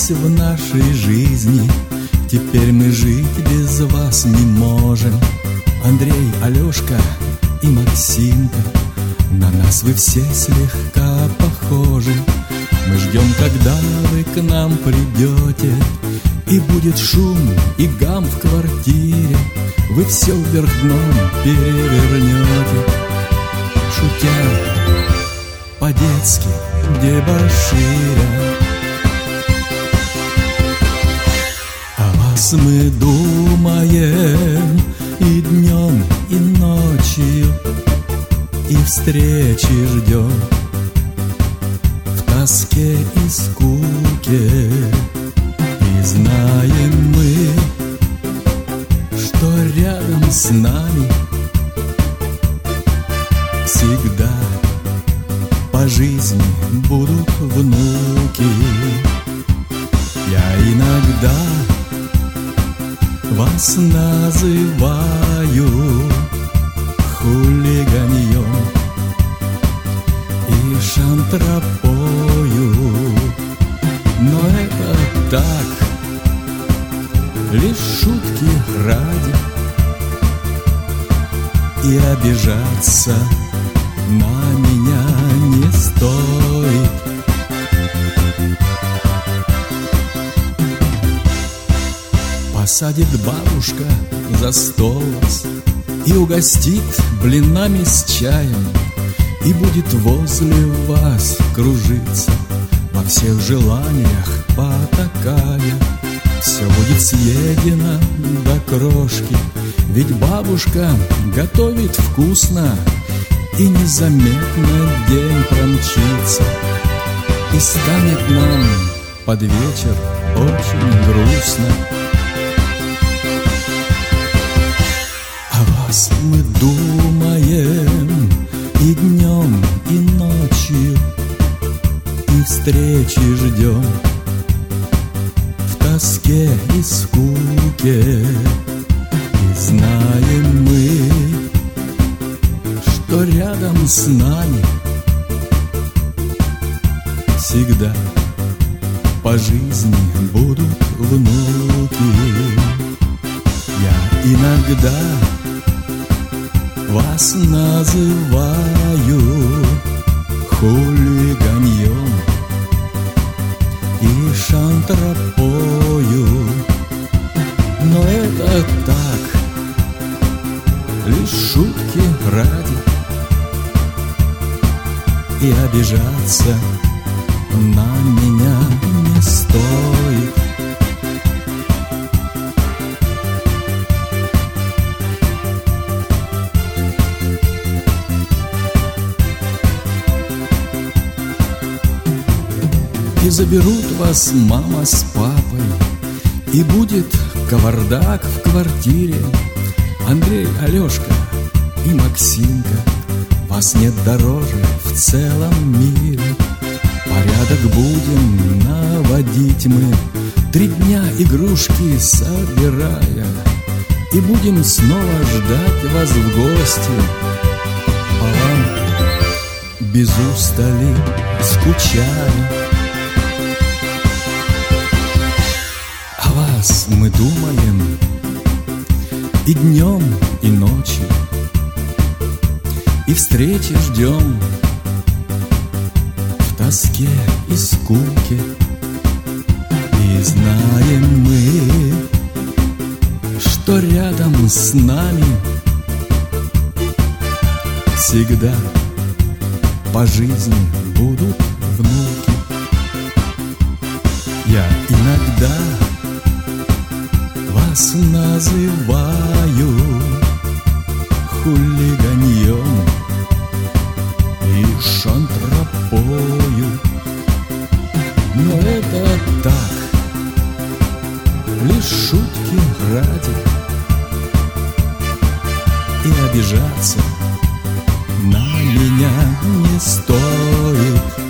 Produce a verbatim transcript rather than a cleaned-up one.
случилось в нашей жизни. Теперь мы жить без вас не можем. Андрей, Алешка и Максимка, на нас вы все слегка похожи. Мы ждем, когда вы к нам придете, и будет шум и гам в квартире. Вы все вверх дном перевернете, шутя по-детски дебоширя. О вас мы думаем и днем, и ночью, и встречи ждем в тоске и скуке. И знаем мы, что рядом с нами всегда по жизни будут внуки. Я иногда вас называю хулиганьем и шантропою, но это так, лишь шутки ради, и обижаться на меня не стоит. Посадит бабушка за стол вас и угостит блинами с чаем, и будет возле вас кружиться, во всех желаниях потакая. Все будет съедено до крошки, ведь бабушка готовит вкусно, и незаметно день промчится, и станет нам под вечер очень грустно. О вас мы думаем и днем, и ночью, и встречи ждем в тоске и скуке. И знаем мы, что рядом с нами всегда по жизни будут внуки. Я иногда вас называю хулиганьем и шантропою, но это так, лишь шутки ради, и обижаться на меня не стоит. И заберут вас мама с папой, и будет кавардак в квартире. Андрей, Алешка и Максимка, вас нет дороже в целом мире. Порядок будем наводить мы, три дня игрушки собирая, и будем снова ждать вас в гости. По вам без устали скучая. О вас мы думаем и днем, и ночью, и встречи ждем в тоске и скуке. И знаем мы, что рядом с нами всегда по жизни будут внуки. Я иногда вас называю хулиганьем и шантропою, но это так, лишь шутки ради, и обижаться на меня не стоит.